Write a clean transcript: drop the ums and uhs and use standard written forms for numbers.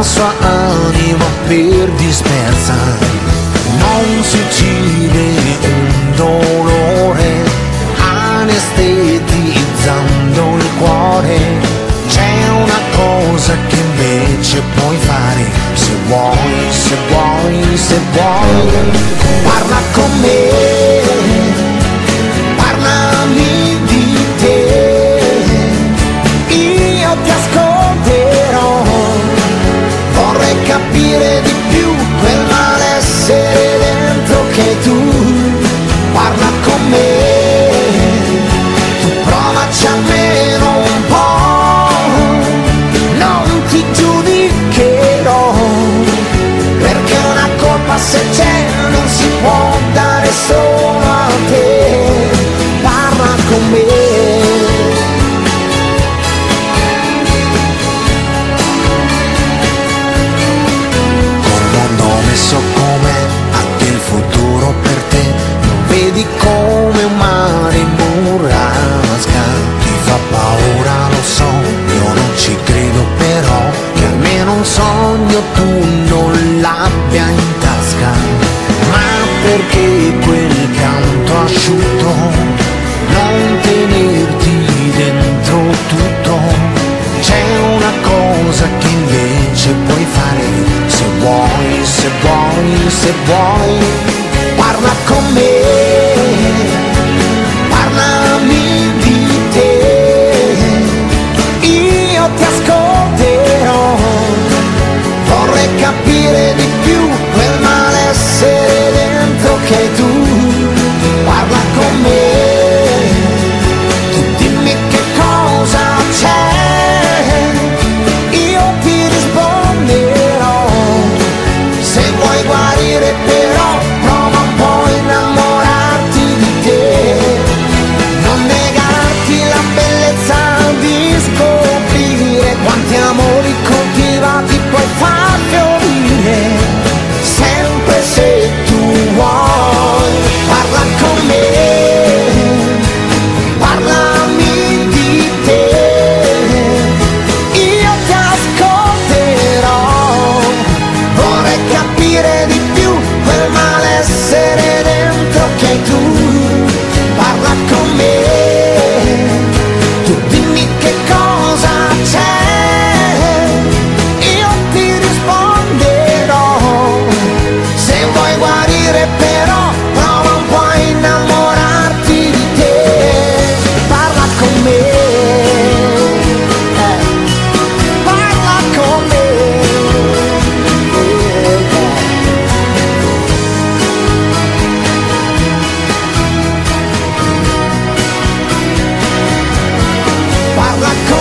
sua anima per dispersa, non si uccide un dolore anestetizzando il cuore. C'è una cosa che invece puoi fare, se vuoi, se vuoi, se vuoi, parla con me, parlami di te, io ti ascolterò, vorrei capire di più quel malessere dentro che tu, parla con me, tu provaci almeno un po'. Se c'è non si può dare solo a te, parla con me. Col mondo messo com'è, a te il futuro per te, non vedi come un mare in burrasca, ti fa paura lo so, io non ci credo però, che almeno un sogno tu non l'abbia in tasca, ma perché quel pianto asciutto, non tenerti dentro tutto, c'è una cosa che invece puoi fare, se vuoi, se vuoi, se vuoi, parla con me, parlami di te, io ti ascolterò, vorrei capire di più quel malessere dentro che tu, parla con me, tu dimmi che cosa c'è, io ti risponderò, se vuoi guarire però prova un po' a innamorarti di te, non negarti la bellezza di scoprire quanti amori coltivati puoi far fiorire, sempre se tu vuoi, parla con me, parlami di te, io ti ascolterò, vorrei capire di più quel malessere dentro che tu, parla con me, tu dimmi che cosa c'è, io ti risponderò, se vuoi guarire però prova un po' a innamorarti di te, parla con me, parla con me, parla con